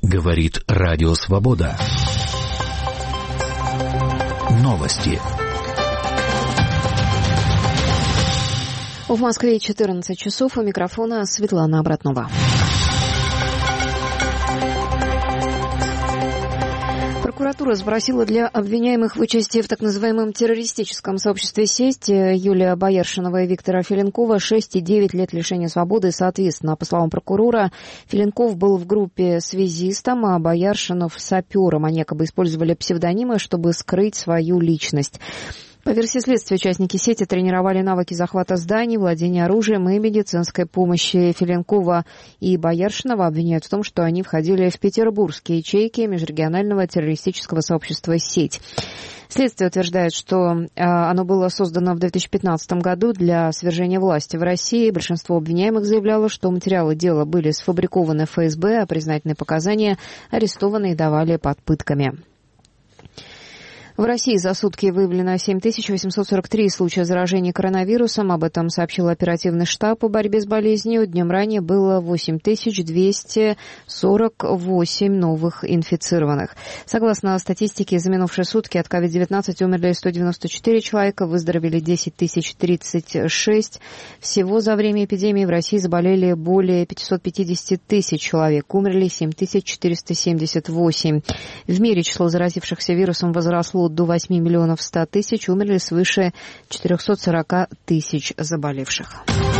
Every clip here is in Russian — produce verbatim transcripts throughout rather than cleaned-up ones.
Говорит Радио Свобода. Новости. В Москве четырнадцать часов. У микрофона Светлана Обратнова. Прокуратура запросила для обвиняемых в участии в так называемом террористическом сообществе «Сеть» Юлия Бояршинова и Виктора Филенкова шесть и девять лет лишения свободы соответственно. По словам прокурора, Филенков был в группе связистом, а Бояршинов — сапером. Они якобы использовали псевдонимы, чтобы скрыть свою личность. По версии следствия, участники сети тренировали навыки захвата зданий, владения оружием и медицинской помощи. Филенкова и Бояршинова обвиняют в том, что они входили в петербургские ячейки межрегионального террористического сообщества «Сеть». Следствие утверждает, что э, оно было создано в две тысячи пятнадцатом году для свержения власти в России. Большинство обвиняемых заявляло, что материалы дела были сфабрикованы эф эс бэ, а признательные показания арестованные давали под пытками. В России за сутки выявлено семь тысяч восемьсот сорок три случая заражения коронавирусом. Об этом сообщил оперативный штаб по борьбе с болезнью. Днем ранее было восемь тысяч двести сорок восемь новых инфицированных. Согласно статистике, за минувшие сутки от ковид девятнадцать умерли сто девяносто четыре человека, выздоровели десять тысяч тридцать шесть. Всего за время эпидемии в России заболели более пятьсот пятьдесят тысяч человек, умерли семь тысяч четыреста семьдесят восемь. В мире число заразившихся вирусом возросло до восьми миллионов ста тысяч, умерли свыше четырехсот сорока тысяч заболевших.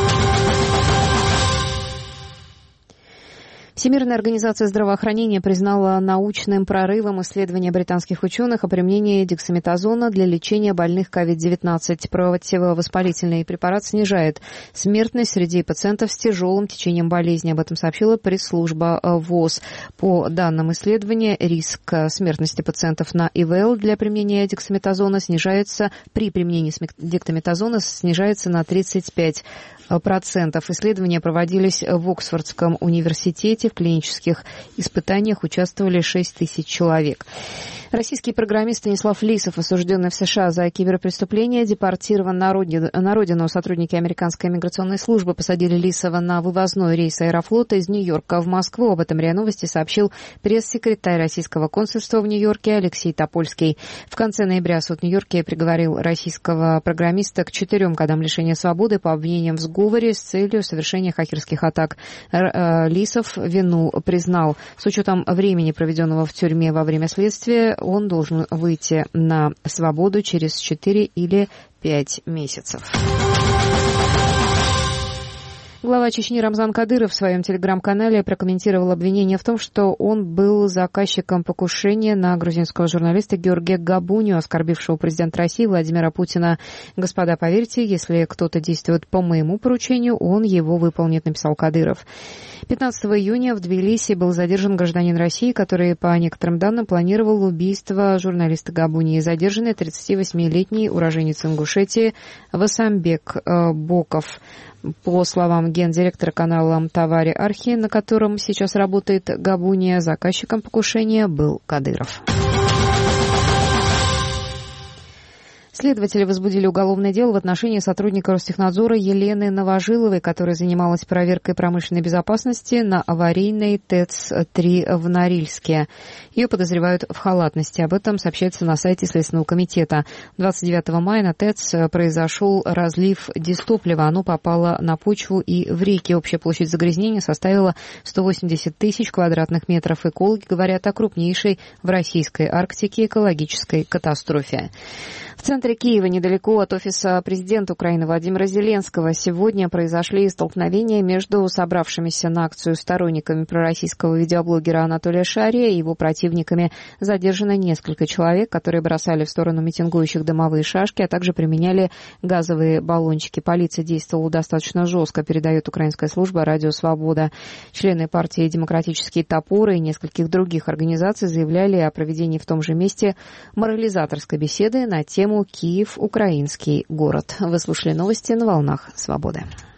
Всемирная организация здравоохранения признала научным прорывом исследования британских ученых о применении дексаметазона для лечения больных ковид девятнадцать. Противовоспалительный препарат снижает смертность среди пациентов с тяжелым течением болезни. Об этом сообщила пресс-служба ВОЗ. По данным исследования, риск смертности пациентов на и вэ эл для применения дексаметазона снижается, при применении дексаметазона снижается на тридцать пять процентов. Исследования проводились в Оксфордском университете. В клинических испытаниях участвовали шесть тысяч человек. Российский программист Станислав Лисов, осужденный в США за киберпреступление, депортирован на родину. На родину. Сотрудники американской миграционной службы посадили Лисова на вывозной рейс Аэрофлота из Нью-Йорка в Москву. Об этом РИА Новости сообщил пресс-секретарь российского консульства в Нью-Йорке Алексей Топольский. В конце ноября суд в Нью-Йорке приговорил российского программиста к четырем годам лишения свободы по обвинениям в сговоре с целью совершения хакерских атак. Лисов вину признал. С учетом времени, проведенного в тюрьме во время следствия, он должен выйти на свободу через четыре или пять месяцев. Глава Чечни Рамзан Кадыров в своем телеграм-канале прокомментировал обвинение в том, что он был заказчиком покушения на грузинского журналиста Георгия Габунию, оскорбившего президента России Владимира Путина. «Господа, поверьте, если кто-то действует по моему поручению, он его выполнит», — написал Кадыров. пятнадцатого июня в Тбилиси был задержан гражданин России, который, по некоторым данным, планировал убийство журналиста Габунии. Задержанный тридцативосьмилетний уроженец Ингушетии Васамбек Боков. По словам гендиректора канала «Тавари Архи», на котором сейчас работает Габуния, заказчиком покушения был Кадыров. Следователи возбудили уголовное дело в отношении сотрудника Ростехнадзора Елены Новожиловой, которая занималась проверкой промышленной безопасности на аварийной ТЭЦ три в Норильске. Ее подозревают в халатности. Об этом сообщается на сайте Следственного комитета. двадцать девятого мая на ТЭЦ произошел разлив дистоплива. Оно попало на почву и в реки. Общая площадь загрязнения составила сто восемьдесят тысяч квадратных метров. Экологи говорят о крупнейшей в российской Арктике экологической катастрофе. В центре Киева, недалеко от офиса президента Украины Владимира Зеленского, сегодня произошли столкновения между собравшимися на акцию сторонниками пророссийского видеоблогера Анатолия Шария и его противниками. Задержано несколько человек, которые бросали в сторону митингующих дымовые шашки, а также применяли газовые баллончики. Полиция действовала достаточно жестко, передает украинская служба «Радио Свобода». Члены партии «Демократические топоры» и нескольких других организаций заявляли о проведении в том же месте морализаторской беседы на тему «Киев – украинский город». Вы слушали новости на волнах Свободы.